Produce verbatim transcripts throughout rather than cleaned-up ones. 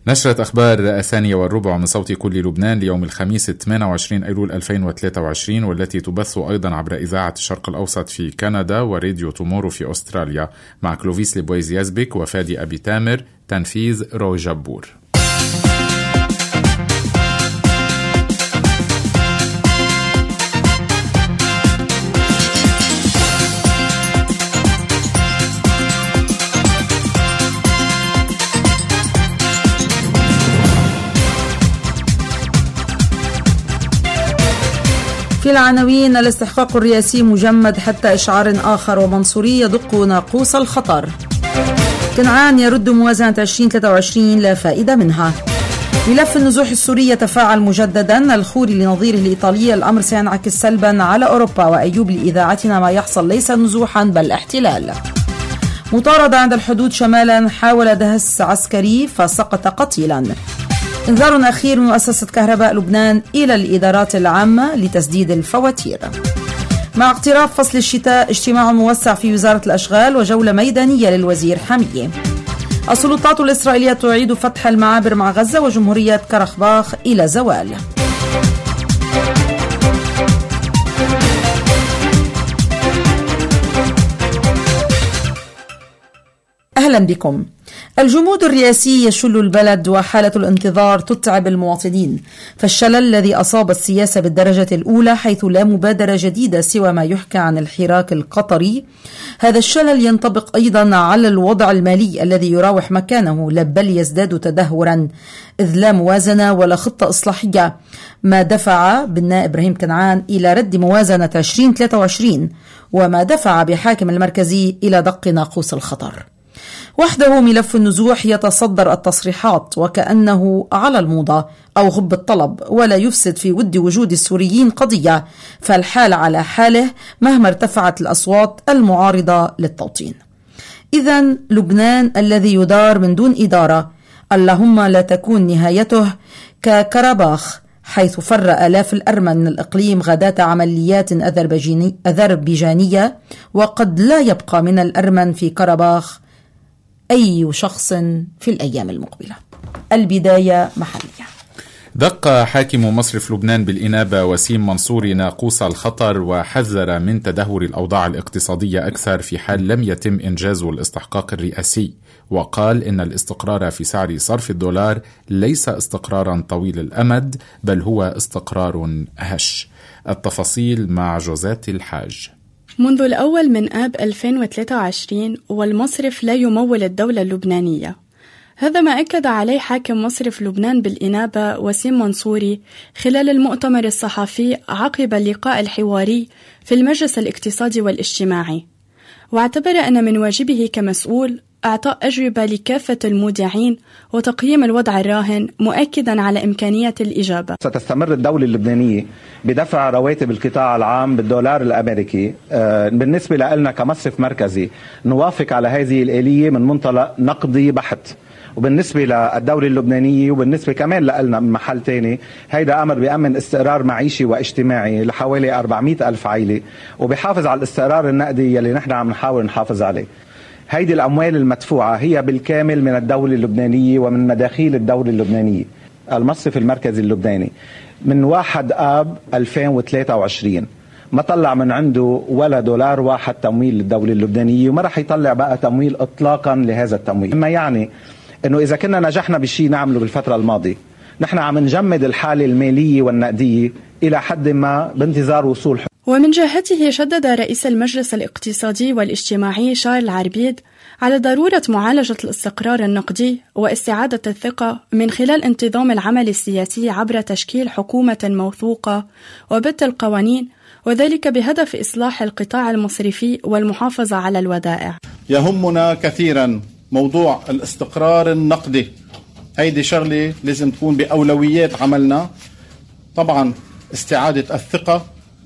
نشرة أخبار الثانية والربع من صوت كل لبنان ليوم الخميس ثمانية وعشرين أيلول ألفين وثلاثة وعشرين، والتي تبث أيضا عبر إذاعة الشرق الأوسط في كندا وراديو تومورو في أستراليا، مع كلوفيس لبويز يزبك وفادي أبي تامر، تنفيذ روي جبور. في العناوين: الاستحقاق الرئاسي مجمد حتى إشعار آخر، ومنصوري يدق ناقوس الخطر. كنعان يرد موازنة عشرين ثلاثة وعشرين لا فائدة منها. ملف النزوح السوري يتفاعل مجددا. الخوري لنظيره الإيطالي: الأمر سينعكس سلبا على أوروبا. وأيوب لإذاعتنا: ما يحصل ليس نزوحا بل احتلال. مطاردة عند الحدود شمالا، حاول دهس عسكري فسقط قتيلا. انذار أخير من مؤسسة كهرباء لبنان إلى الإدارات العامة لتسديد الفواتير. مع اقتراب فصل الشتاء، اجتماع موسع في وزارة الأشغال وجولة ميدانية للوزير حمية. السلطات الإسرائيلية تعيد فتح المعابر مع غزة وجمهورية كرخباخ إلى زوال. أهلا بكم. الجمود الرئاسي يشل البلد وحالة الانتظار تتعب المواطنين، فالشلل الذي أصاب السياسة بالدرجة الأولى حيث لا مبادرة جديدة سوى ما يحكى عن الحراك القطري، هذا الشلل ينطبق أيضا على الوضع المالي الذي يراوح مكانه، بل يزداد تدهورا، إذ لا موازنة ولا خطة إصلاحية، ما دفع بالنائب إبراهيم كنعان إلى رد موازنة عشرين ثلاثة وعشرين، وما دفع بحاكم المركزي إلى دق ناقوس الخطر. وحده ملف النزوح يتصدر التصريحات وكأنه على الموضة أو غب الطلب، ولا يفسد في ود وجود السوريين قضية، فالحال على حاله مهما ارتفعت الأصوات المعارضة للتوطين. إذن لبنان الذي يدار من دون إدارة، اللهم لا تكون نهايته ككرباخ، حيث فر آلاف الأرمن من الإقليم غداة عمليات أذربيجانية، وقد لا يبقى من الأرمن في كرباخ أي شخص في الأيام المقبلة. البداية محلية. دق حاكم مصرف لبنان بالإنابة وسيم منصوري ناقوس الخطر، وحذر من تدهور الأوضاع الاقتصادية أكثر في حال لم يتم إنجاز الاستحقاق الرئاسي، وقال إن الاستقرار في سعر صرف الدولار ليس استقرارا طويل الأمد، بل هو استقرار هش. التفاصيل مع جوزات الحاج. منذ الأول من آب ألفين وثلاثة وعشرين والمصرف لا يمول الدولة اللبنانية، هذا ما أكد عليه حاكم مصرف لبنان بالإنابة وسيم منصوري خلال المؤتمر الصحفي عقب اللقاء الحواري في المجلس الاقتصادي والاجتماعي، واعتبر أن من واجبه كمسؤول أعطاء أجوبة لكافة المودعين وتقييم الوضع الراهن، مؤكدا على إمكانية الإجابة. ستستمر الدولة اللبنانية بدفع رواتب القطاع العام بالدولار الأمريكي. بالنسبة لنا كمصرف مركزي نوافق على هذه الآلية من منطلق نقدي بحت، وبالنسبة للدولة اللبنانية وبالنسبة كمان لنا من محل تاني، هيدا أمر بيأمن استقرار معيشي واجتماعي لحوالي أربعمئة ألف عائلة، وبيحافظ على الاستقرار النقدي يلي نحن عم نحاول نحافظ عليه. هيدي الأموال المدفوعة هي بالكامل من الدولة اللبنانية ومن مداخيل الدولة اللبنانية. المصرف المركزي اللبناني من واحد آب ألفين وثلاثة وعشرين ما طلع من عنده ولا دولار واحد تمويل للدولة اللبنانية، وما رح يطلع بقى تمويل إطلاقا لهذا التمويل. ما يعني أنه إذا كنا نجحنا بشيء نعمله بالفترة الماضية، نحن عم نجمد الحالة المالية والنقدية إلى حد ما بانتظار وصول حل. ومن جهته شدد رئيس المجلس الاقتصادي والاجتماعي شارل عربيد على ضرورة معالجة الاستقرار النقدي واستعادة الثقة من خلال انتظام العمل السياسي عبر تشكيل حكومة موثوقة وبت القوانين، وذلك بهدف إصلاح القطاع المصرفي والمحافظة على الودائع. يهمنا كثيرا موضوع الاستقرار النقدي، هيدي شغلة لازم تكون بأولويات عملنا. طبعا استعادة الثقة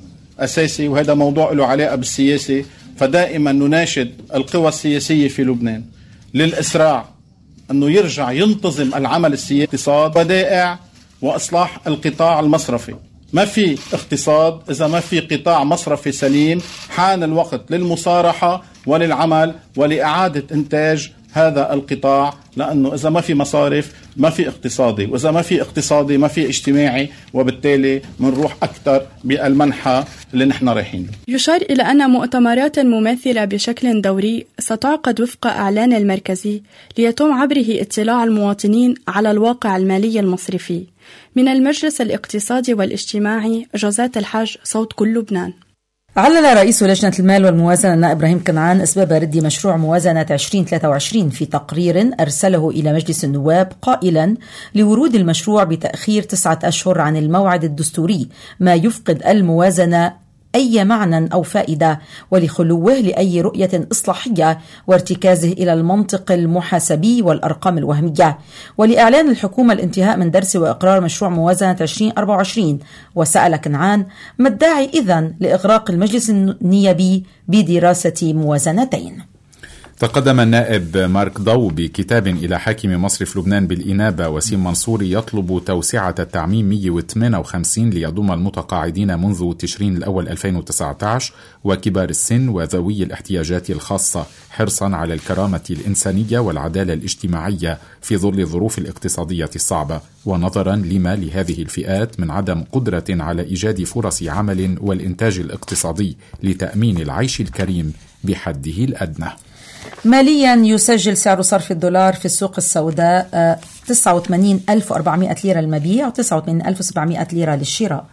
أساسي، وهذا موضوع له علاقة بالسياسة، فدائما نناشد القوى السياسية في لبنان للإسراع أنه يرجع ينتظم العمل السياسي، اقتصاد ودائع وإصلاح القطاع المصرفي. ما في اقتصاد إذا ما في قطاع مصرفي سليم. حان الوقت للمصارحة وللعمل ولإعادة إنتاج هذا القطاع، لأنه إذا ما في مصارف ما في اقتصادي، وإذا ما في اقتصادي ما في اجتماعي، وبالتالي منروح أكثر بالمنحى اللي نحن رايحين له. يشار إلى أن مؤتمرات مماثلة بشكل دوري ستعقد وفق إعلان المركزي ليتم عبره اطلاع المواطنين على الواقع المالي المصرفي. من المجلس الاقتصادي والاجتماعي، جوزات الحاج، صوت كل لبنان. علل رئيس لجنة المال والموازنة النائب إبراهيم كنعان أسباب رد مشروع موازنة عشرين ثلاثة وعشرين في تقرير أرسله إلى مجلس النواب، قائلا لورود المشروع بتأخير تسعة أشهر عن الموعد الدستوري ما يفقد الموازنة أي معنى أو فائدة، ولخلوه لأي رؤية إصلاحية وارتكازه إلى المنطق المحاسبي والأرقام الوهمية، ولإعلان الحكومة الانتهاء من درس وإقرار مشروع موازنة عشرين أربعة وعشرين. وسأل كنعان ما الداعي إذن لإغراق المجلس النيابي بدراسة موازنتين؟ تقدم النائب مارك ضو بكتاب إلى حاكم مصرف لبنان بالإنابة وسيم منصوري يطلب توسعة التعميم مئة وثمانية وخمسين ليضم المتقاعدين منذ تشرين الأول ألفين وتسعة عشر وكبار السن وذوي الاحتياجات الخاصة، حرصا على الكرامة الإنسانية والعدالة الاجتماعية في ظل الظروف الاقتصادية الصعبة، ونظرا لما لهذه الفئات من عدم قدرة على إيجاد فرص عمل والإنتاج الاقتصادي لتأمين العيش الكريم بحده الأدنى. ماليا يسجل سعر صرف الدولار في السوق السوداء تسعة وثمانين ألف وأربعمائة ليرة للمبيع وتسعة وثمانين ألف وسبعمائة ليرة للشراء.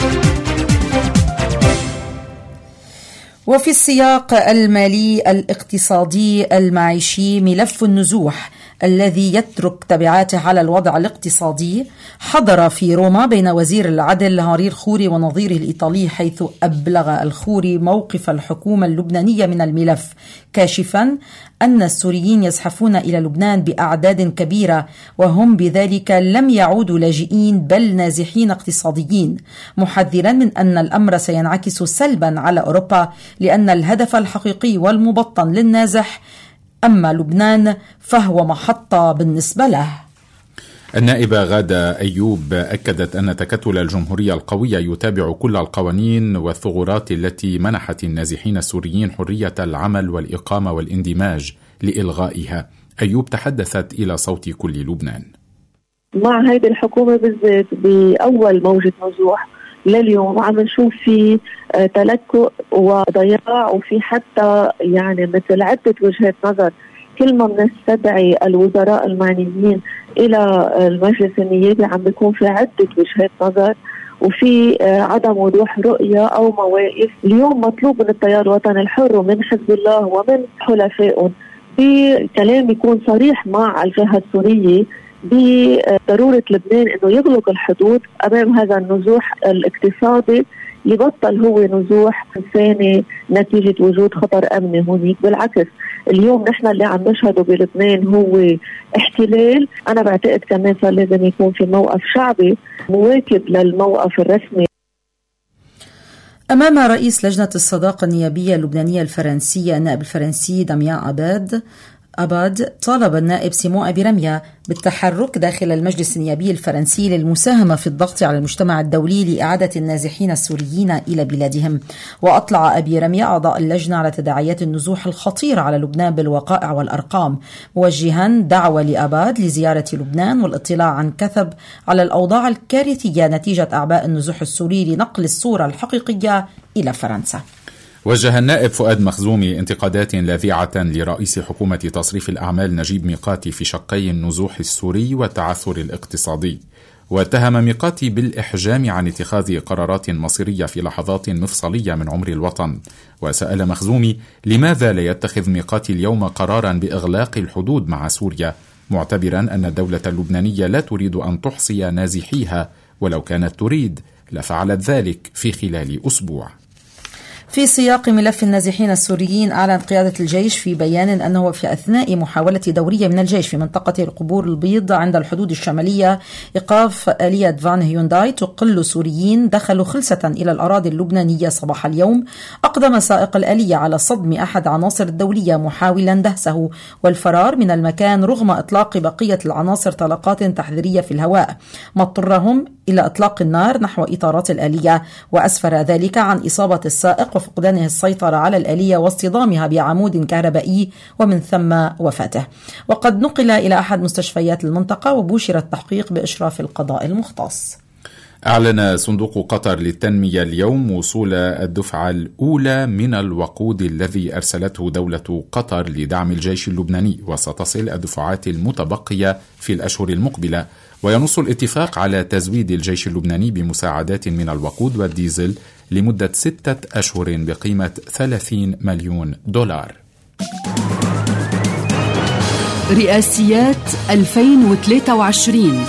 وفي السياق المالي الاقتصادي المعيشي، ملف النزوح الذي يترك تبعاته على الوضع الاقتصادي حضر في روما بين وزير العدل هارير خوري ونظيره الإيطالي، حيث أبلغ الخوري موقف الحكومة اللبنانية من الملف، كاشفا أن السوريين يزحفون إلى لبنان بأعداد كبيرة وهم بذلك لم يعودوا لاجئين بل نازحين اقتصاديين، محذرا من أن الأمر سينعكس سلبا على أوروبا لأن الهدف الحقيقي والمبطن للنازح أما لبنان فهو محطة بالنسبة له. النائبة غادة أيوب أكدت أن تكتل الجمهورية القوية يتابع كل القوانين والثغرات التي منحت النازحين السوريين حرية العمل والإقامة والاندماج لإلغائها. أيوب تحدثت إلى صوت كل لبنان. مع هذه الحكومة بالذات بأول موجة نزوح لليوم عم نشوف في تلكؤ وضياع، وفي حتى يعني مثل عدة وجهات نظر. كل ما بنستدعي الوزراء المعنيين إلى المجلس النيابي عم بيكون في عدة وجهات نظر وفي عدم وضوح رؤية أو مواقف. اليوم مطلوب من التيار الوطني الحر ومن حزب الله ومن حلفائهم بكلام يكون صريح مع الجهة السورية بضرورة لبنان أنه يغلق الحدود أمام هذا النزوح الاقتصادي، يبطل هو نزوح إنساني نتيجة وجود خطر أمني هونيك. بالعكس اليوم نحن اللي عم نشهده بلبنان هو احتلال. أنا بعتقد كمان صار لازم يكون في موقف شعبي مواكب للموقف الرسمي. أمام رئيس لجنة الصداقة النيابية اللبنانية الفرنسية النائب الفرنسي داميان أباد أباد طالب النائب سيمون أبي رمية بالتحرك داخل المجلس النيابي الفرنسي للمساهمة في الضغط على المجتمع الدولي لإعادة النازحين السوريين إلى بلادهم. وأطلع أبي رمية أعضاء اللجنة على تداعيات النزوح الخطيرة على لبنان بالوقائع والأرقام، موجها دعوة لأباد لزيارة لبنان والاطلاع عن كثب على الأوضاع الكارثية نتيجة أعباء النزوح السوري لنقل الصورة الحقيقية إلى فرنسا. وجه النائب فؤاد مخزومي انتقادات لاذعة لرئيس حكومة تصريف الأعمال نجيب ميقاتي في شقي النزوح السوري والتعثر الاقتصادي، واتهم ميقاتي بالإحجام عن اتخاذ قرارات مصيرية في لحظات مفصلية من عمر الوطن. وسأل مخزومي لماذا لا يتخذ ميقاتي اليوم قرارا بإغلاق الحدود مع سوريا، معتبرا أن الدولة اللبنانية لا تريد أن تحصي نازحيها، ولو كانت تريد لفعلت ذلك في خلال أسبوع. في سياق ملف النازحين السوريين، أعلن قيادة الجيش في بيان أنه في أثناء محاولة دورية من الجيش في منطقة القبور البيض عند الحدود الشمالية إيقاف آلية فان هيونداي تقل سوريين دخلوا خلسة إلى الأراضي اللبنانية صباح اليوم. أقدم سائق الآلية على صدم أحد عناصر الدولية محاولا دهسه والفرار من المكان رغم إطلاق بقية العناصر طلقات تحذيرية في الهواء، ما اضطرهم إلى إطلاق النار نحو إطارات الآلية، وأسفر ذلك عن إصابة السائق وفقدانه السيطرة على الآلية واصطدامها بعمود كهربائي ومن ثم وفاته. وقد نقل إلى أحد مستشفيات المنطقة وبوشر التحقيق بإشراف القضاء المختص. أعلن صندوق قطر للتنمية اليوم وصول الدفعة الأولى من الوقود الذي أرسلته دولة قطر لدعم الجيش اللبناني، وستصل الدفعات المتبقية في الأشهر المقبلة. وينص الاتفاق على تزويد الجيش اللبناني بمساعدات من الوقود والديزل لمدة ستة أشهر بقيمة ثلاثين مليون دولار. رئاسيات ألفين وثلاثة وعشرين.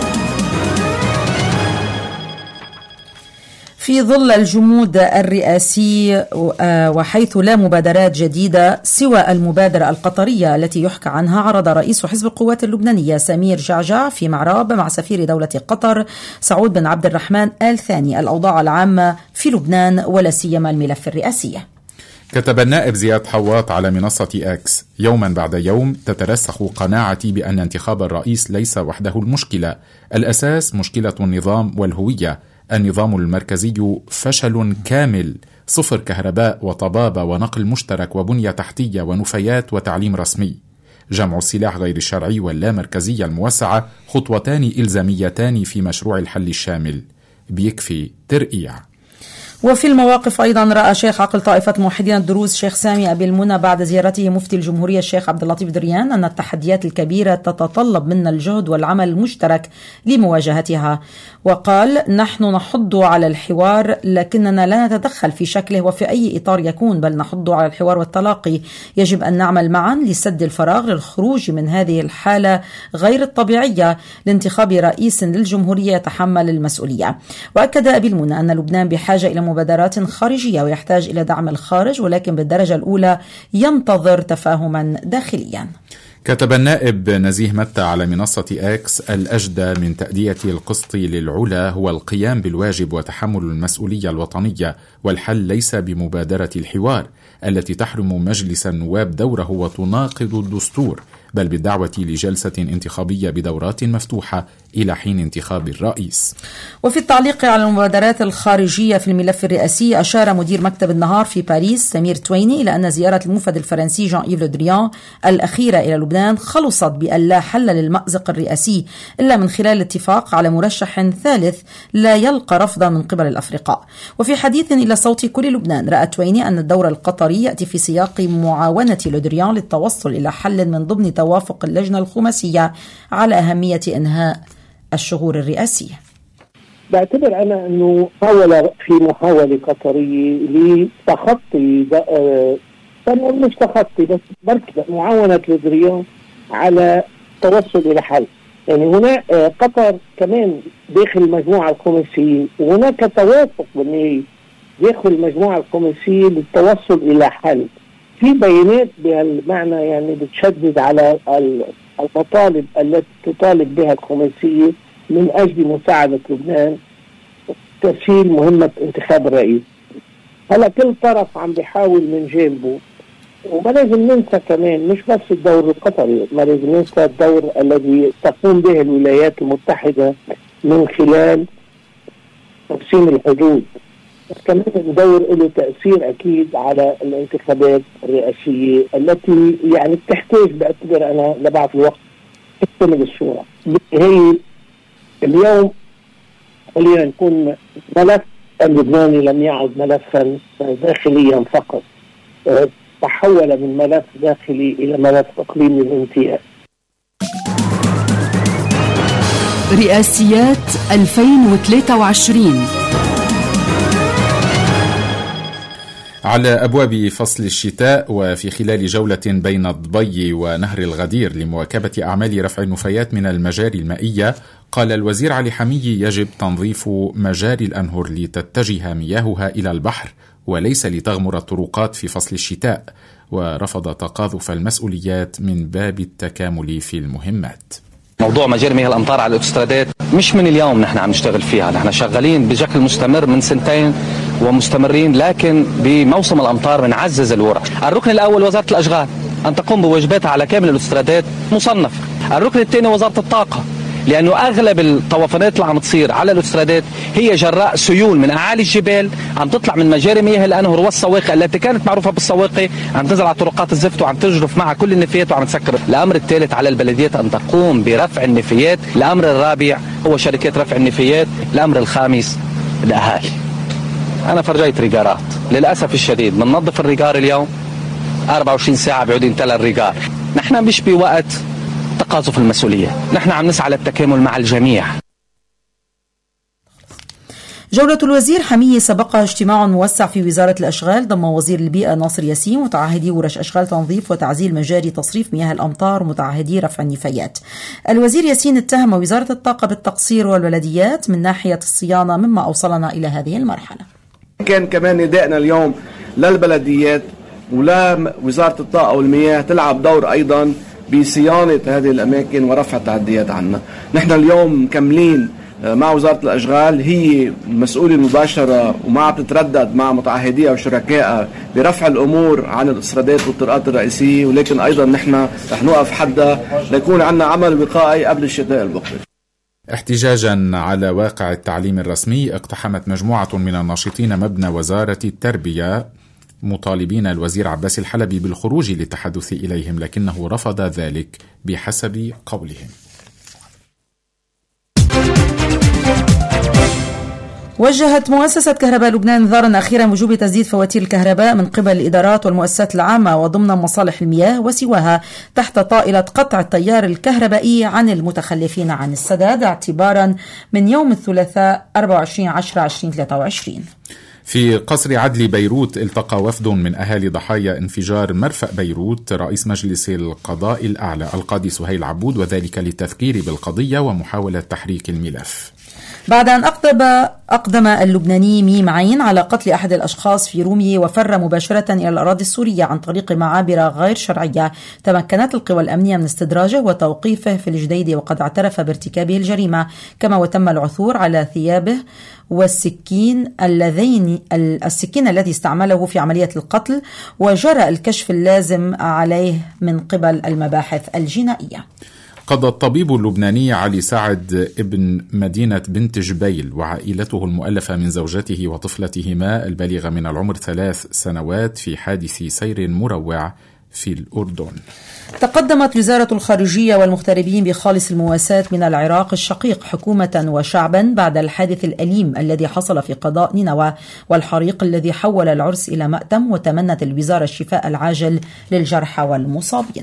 في ظل الجمود الرئاسي وحيث لا مبادرات جديدة سوى المبادرة القطرية التي يحكى عنها، عرض رئيس حزب القوات اللبنانية سمير جعجع في معراب مع سفير دولة قطر سعود بن عبد الرحمن آل ثاني الأوضاع العامة في لبنان ولا سيما الملف الرئاسي. كتب النائب زياد حواط على منصة أكس: يوما بعد يوم تترسخ قناعتي بأن انتخاب الرئيس ليس وحده المشكلة، الأساس مشكلة النظام والهوية. النظام المركزي فشل كامل، صفر كهرباء وطبابة ونقل مشترك وبنية تحتية ونفايات وتعليم رسمي. جمع السلاح غير الشرعي واللامركزية الموسعة خطوتان إلزاميتان في مشروع الحل الشامل. بيكفي ترقيع. وفي المواقف أيضا رأى شيخ عقل طائفة موحدين الدروز شيخ سامي أبي المنى بعد زيارته مفتي الجمهورية الشيخ عبد اللطيف دريان أن التحديات الكبيرة تتطلب منا الجهد والعمل المشترك لمواجهتها، وقال: نحن نحض على الحوار لكننا لا نتدخل في شكله وفي أي إطار يكون، بل نحض على الحوار والتلاقي. يجب أن نعمل معا لسد الفراغ للخروج من هذه الحالة غير الطبيعية لانتخاب رئيس للجمهورية يتحمل المسؤولية. وأكد أبي المنى أن لبنان بحاجة إلى مبادرات خارجية ويحتاج إلى دعم الخارج، ولكن بالدرجة الأولى ينتظر تفاهما داخليا. كتب النائب نزيه متى على منصة أكس: الأجدى من تأدية القسط للعلا هو القيام بالواجب وتحمل المسؤولية الوطنية، والحل ليس بمبادرة الحوار التي تحرم مجلس النواب دوره وتناقض الدستور، بل بالدعوة لجلسة انتخابية بدورات مفتوحة إلى حين انتخاب الرئيس. وفي التعليق على المبادرات الخارجية في الملف الرئاسي، أشار مدير مكتب النهار في باريس سمير تويني إلى أن زيارة الموفد الفرنسي جان إيف لودريان الأخيرة إلى لبنان خلصت بأن لا حل للمأزق الرئاسي إلا من خلال الاتفاق على مرشح ثالث لا يلقى رفضا من قبل الأفرقاء. وفي حديث إلى صوت كل لبنان، رأى تويني أن الدور القطري يأتي في سياق معاونة لودريان للتوصل إلى حل من ضمن توافق اللجنة الخماسية على أهمية إنهاء الشغور الرئاسية. بعتبر أنا أنه حاول في محاولة قطرية لتخطي أنا مش تخطي بس بركة معاونة لودريان على التوصل إلى حل. يعني هنا قطر كمان داخل المجموعة الخماسية، وهناك توافق بالنهاية داخل المجموعة الخماسية للتوصل إلى حل. في بيانات بهالمعنى يعني بتشدد على المطالب التي تطالب بها الخماسية من أجل مساعدة لبنان تسهيل مهمة انتخاب الرئيس. هلا كل طرف عم بيحاول من جانبه، وما لازم ننسى كمان مش بس الدور القطري، ما لازم ننسى الدور الذي تقوم به الولايات المتحدة من خلال تقسيم الحدود. كمان الدور له تأثير أكيد على الانتخابات الرئاسية التي يعني بتحتاج بعتبر أنا لبعض الوقت تكتمل الصورة. هي اليوم خلينا نكون ملف اللبناني لم يعد ملفا داخليا فقط، تحول من ملف داخلي إلى ملف إقليمي الامتياز. رئاسيات ألفين وثلاثة وعشرين. على أبواب فصل الشتاء وفي خلال جولة بين الضبي ونهر الغدير لمواكبة أعمال رفع النفايات من المجاري المائية، قال الوزير علي حميدي: يجب تنظيف مجاري الأنهر لتتجه مياهها إلى البحر وليس لتغمر الطرقات في فصل الشتاء، ورفض تقاذف المسؤوليات من باب التكامل في المهمات. موضوع مجاري مياه الأمطار على الأوتوسترادات مش من اليوم نحن عم نشتغل فيها، نحن شغالين بشكل مستمر من سنتين ومستمرين، لكن بموسم الأمطار بنعزز الورش. الركن الأول وزارة الأشغال أن تقوم بواجباتها على كامل الأوتوسترادات مصنفة. الركن الثاني وزارة الطاقة لأنه أغلب الطوفانات اللي عم تصير على الأوتوسترادات هي جراء سيول من أعالي الجبال عم تطلع من مجاري مياه الأنهر والسواقي التي كانت معروفة بالسواقي، عم تنزل على طرقات الزفت وعم تجرف معها كل النفايات وعم تسكر. الأمر الثالث على البلديات أن تقوم برفع النفايات. الأمر الرابع هو شركات رفع النفايات. الأمر الخامس الأهالي. أنا فرجيت ريجارات للأسف الشديد بننظف الريجار اليوم أربعة وعشرين ساعة بيعود ينتلى الريجار. نحن مش بوقت تقاذف المسؤولية، نحن عم نسعى للتكامل مع الجميع. جولة الوزير حمية سبقها اجتماع موسع في وزارة الأشغال ضم وزير البيئة ناصر ياسين متعهدي ورش أشغال تنظيف وتعزيل مجاري تصريف مياه الأمطار ومتعهدي رفع النفايات. الوزير ياسين اتهم وزارة الطاقة بالتقصير والبلديات من ناحية الصيانة مما أوصلنا إلى هذه المرحلة. كان كمان ندائنا اليوم للبلديات ولا وزارة الطاقة والمياه تلعب دور أيضا بصيانة هذه الأماكن ورفع التعديات عنا. نحن اليوم مكملين مع وزارة الأشغال، هي المسؤولة المباشرة وما تتردد مع متعهديها وشركائها برفع الأمور عن الإسرادات والطرقات الرئيسية، ولكن أيضا نحن رح نوقف حدها ليكون عندنا عمل وقائي قبل الشتاء المقبل. احتجاجا على واقع التعليم الرسمي اقتحمت مجموعة من الناشطين مبنى وزارة التربية مطالبين الوزير عباس الحلبي بالخروج للتحدث إليهم، لكنه رفض ذلك بحسب قولهم. وجهت مؤسسة كهرباء لبنان انذارا أخيرا وجوب تسديد فواتير الكهرباء من قبل الإدارات والمؤسسات العامة وضمن مصالح المياه وسواها تحت طائلة قطع التيار الكهربائي عن المتخلفين عن السداد اعتبارا من يوم الثلاثاء أربعة وعشرين عشرة ألفين وثلاثة وعشرين. في قصر عدلي بيروت التقى وفد من أهالي ضحايا انفجار مرفأ بيروت رئيس مجلس القضاء الأعلى القاضي سهيل عبود، وذلك للتذكير بالقضية ومحاولة تحريك الملف. بعد أن أقدم, أقدم اللبناني ميم عين على قتل أحد الأشخاص في رومية وفر مباشرة إلى الأراضي السورية عن طريق معابر غير شرعية، تمكنت القوى الأمنية من استدراجه وتوقيفه في الجديدة وقد اعترف بارتكابه الجريمة، كما وتم العثور على ثيابه والسكين اللذين السكين الذي استعمله في عملية القتل، وجرى الكشف اللازم عليه من قبل المباحث الجنائية. قضى الطبيب اللبناني علي سعد ابن مدينة بنت جبيل وعائلته المؤلفة من زوجته وطفلتهما البالغة من العمر ثلاث سنوات في حادث سير مروع في الأردن. تقدمت وزارة الخارجية والمغتربين بخالص المواساة من العراق الشقيق حكومة وشعبا بعد الحادث الأليم الذي حصل في قضاء نينوى والحريق الذي حول العرس إلى مأتم، وتمنت الوزارة الشفاء العاجل للجرحى والمصابين.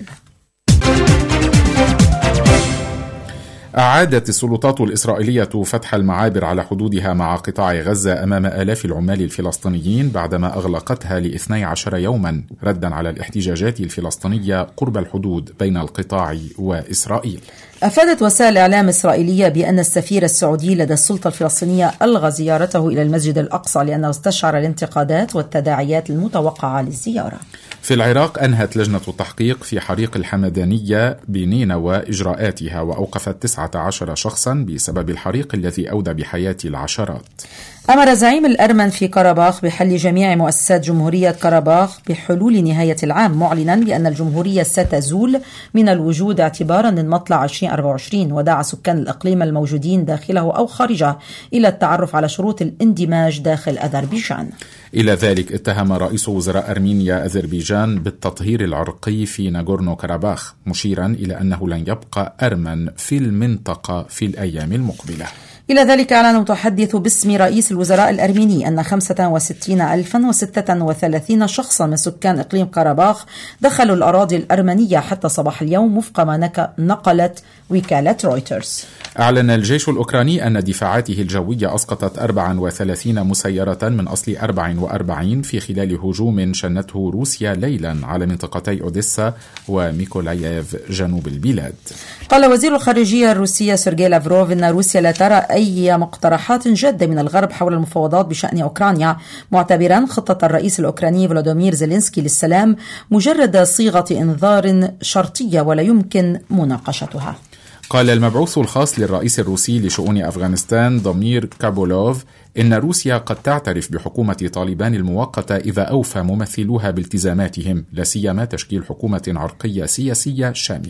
أعادت السلطات الإسرائيلية فتح المعابر على حدودها مع قطاع غزة أمام آلاف العمال الفلسطينيين بعدما أغلقتها لاثني عشر يوما ردا على الاحتجاجات الفلسطينية قرب الحدود بين القطاع وإسرائيل. أفادت وسائل إعلام إسرائيلية بأن السفير السعودي لدى السلطة الفلسطينية ألغى زيارته إلى المسجد الأقصى لأنه استشعر الانتقادات والتداعيات المتوقعة للزيارة. في العراق أنهت لجنة التحقيق في حريق الحمدانية بنينوى إجراءاتها وأوقفت تسعة عشر شخصا بسبب الحريق الذي أودى بحياة العشرات. أمر زعيم الأرمن في قرباخ بحل جميع مؤسسات جمهورية قرباخ بحلول نهاية العام، معلنا بأن الجمهورية ستزول من الوجود اعتبارا من مطلع ألفين وأربعة وعشرين، ودعا سكان الإقليم الموجودين داخله أو خارجه إلى التعرف على شروط الاندماج داخل أذربيجان. إلى ذلك اتهم رئيس وزراء أرمينيا أذربيجان بالتطهير العرقي في ناغورنو كاراباخ، مشيرا إلى أنه لن يبقى أرمن في المنطقة في الأيام المقبلة. إلى ذلك أعلن متحدث باسم رئيس الوزراء الأرميني أن خمسة وستين ألفا وستة وثلاثين شخصا من سكان إقليم قرباخ دخلوا الأراضي الأرمنية حتى صباح اليوم وفق ما نقلت وكالة رويترز. أعلن الجيش الأوكراني أن دفاعاته الجوية أسقطت أربعة وثلاثين مسيرة من أصل أربعة وأربعين في خلال هجوم شنته روسيا ليلا على منطقتي أوديسا وميكولاييف جنوب البلاد. قال وزير الخارجية الروسية سيرجي لافروف أن روسيا لا ترى أي مقترحات جادة من الغرب حول المفاوضات بشأن أوكرانيا، معتبرا خطة الرئيس الأوكراني فلاديمير زيلينسكي للسلام مجرد صيغة إنذار شرطية ولا يمكن مناقشتها. قال المبعوث الخاص للرئيس الروسي لشؤون أفغانستان ضمير كابولوف إن روسيا قد تعترف بحكومة طالبان المؤقتة إذا أوفى ممثلوها بالتزاماتهم، لا سيما تشكيل حكومة عرقية سياسية شاملة.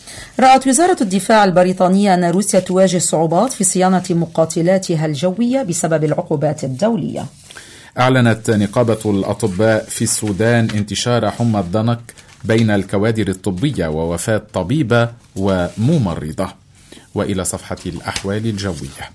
رأت وزارة الدفاع البريطانية أن روسيا تواجه صعوبات في صيانة مقاتلاتها الجوية بسبب العقوبات الدولية. أعلنت نقابة الأطباء في السودان انتشار حمى الضنك بين الكوادر الطبية ووفاة طبيبة وممرضة. وإلى صفحة الأحوال الجوية.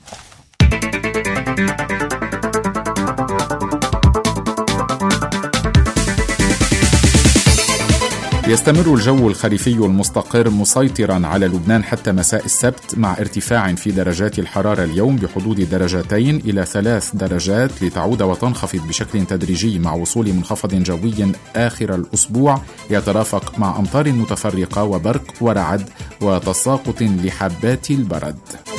يستمر الجو الخريفي المستقر مسيطرا على لبنان حتى مساء السبت، مع ارتفاع في درجات الحرارة اليوم بحدود درجتين إلى ثلاث درجات، لتعود وتنخفض بشكل تدريجي مع وصول منخفض جوي آخر الأسبوع يترافق مع أمطار متفرقة وبرق ورعد وتساقط لحبات البرد.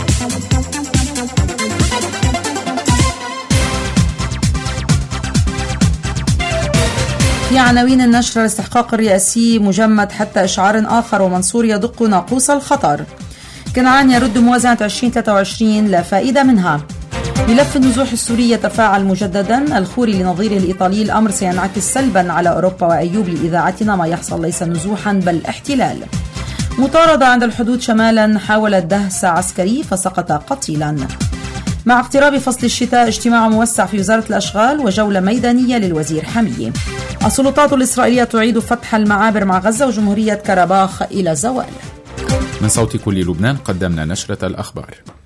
في عناوين النشر: الاستحقاق الرئاسي مجمد حتى إشعار آخر، ومنصور يدق ناقوس الخطر. كنعان يرد موازنة عشرين ثلاثة وعشرين لا فائدة منها. ملف النزوح السوري يتفاعل مجددا. الخوري لنظيره الإيطالي: الأمر سينعكس سلبا على أوروبا. وأيوب لإذاعتنا: ما يحصل ليس نزوحا بل احتلال. مطاردة عند الحدود شمالا، حاول دهس عسكري فسقط قتيلا. مع اقتراب فصل الشتاء اجتماع موسع في وزارة الأشغال وجولة ميدانية للوزير حمية. السلطات الإسرائيلية تعيد فتح المعابر مع غزة وجمهورية كرباخ إلى زوال. من صوت كل لبنان قدمنا نشرة الأخبار.